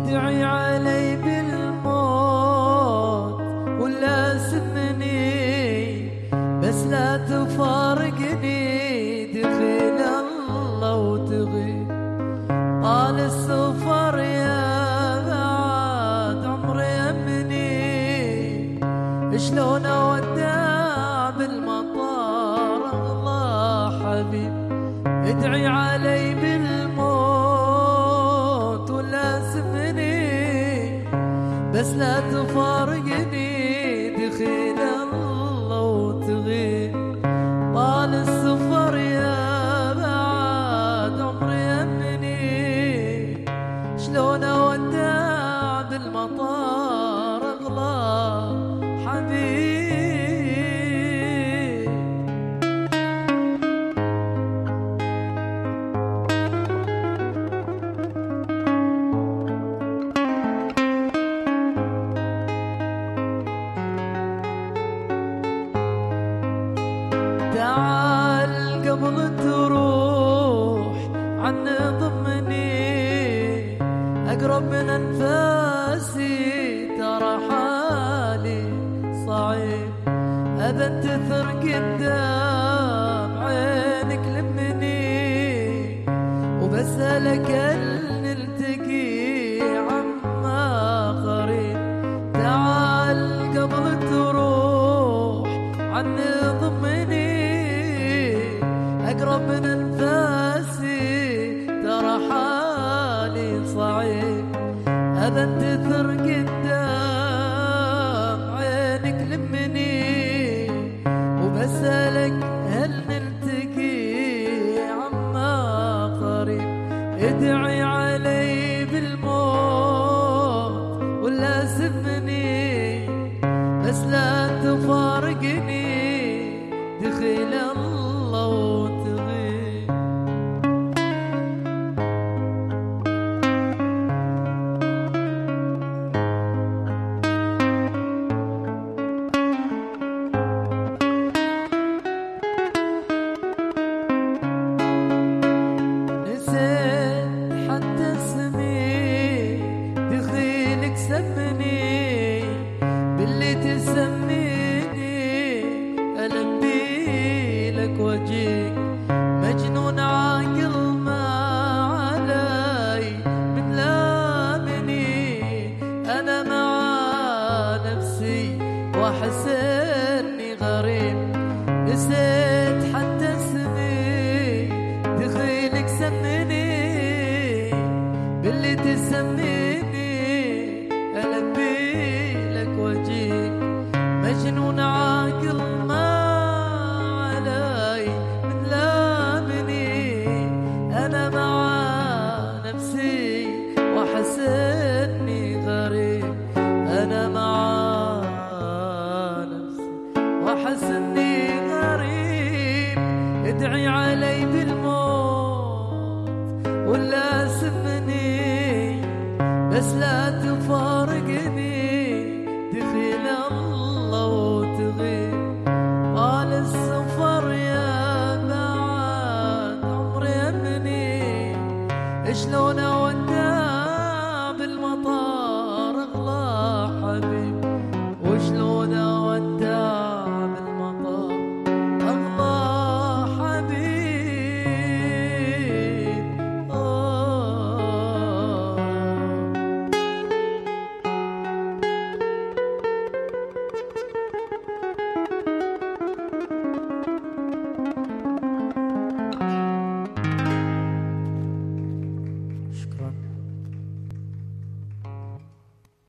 ادعي علي بالموت ولا سمني، بس لا تفارقني دخيل الله وتغيب. طال السفر يا بعد عمري يمني، شلون اودع بالمطار اغلى حبيب. ادعي علي بالموت ولا سمني، بس لا تفارقني دخيل الله وتغيب. طال السفر يا بعد عمري يمني، شلون اودع بالمطار اغلى حبيب. تعال قبل تروح عني ضمني، أقرب من أنفاسي ترى حالي صعيب. أبى تثر قدام عينك لمني، وبسألك هل نلتقي عما قريب. تعال قبل تروح عني ضمني، أقرب من أنفاسي ترى حالي صعيب. أبى تثر قدام عينك لمني، وبسألك هل نلتقي عما قريب. ادعي علي بالموت ولا سبني، بس لا تفارقني دخيل الله وتغيب. نسيت حتى اسمي دخيلك سمني، باللي تسميني ألبي لك وجيك. مجنون عاقل ما علي من لامني، أنا مع نفسي وأحس إني غريب. نسيت حتى اسمي دخيلك سمني، باللي تسميني ألبي لك وجيك. مجنون عاقل ما علي من لامني، أنا مع نفسي وأحس إني غريب. أنا مع نفسي وأحس إني غريب. ادعي علي بالموت ولا سمني، بس لا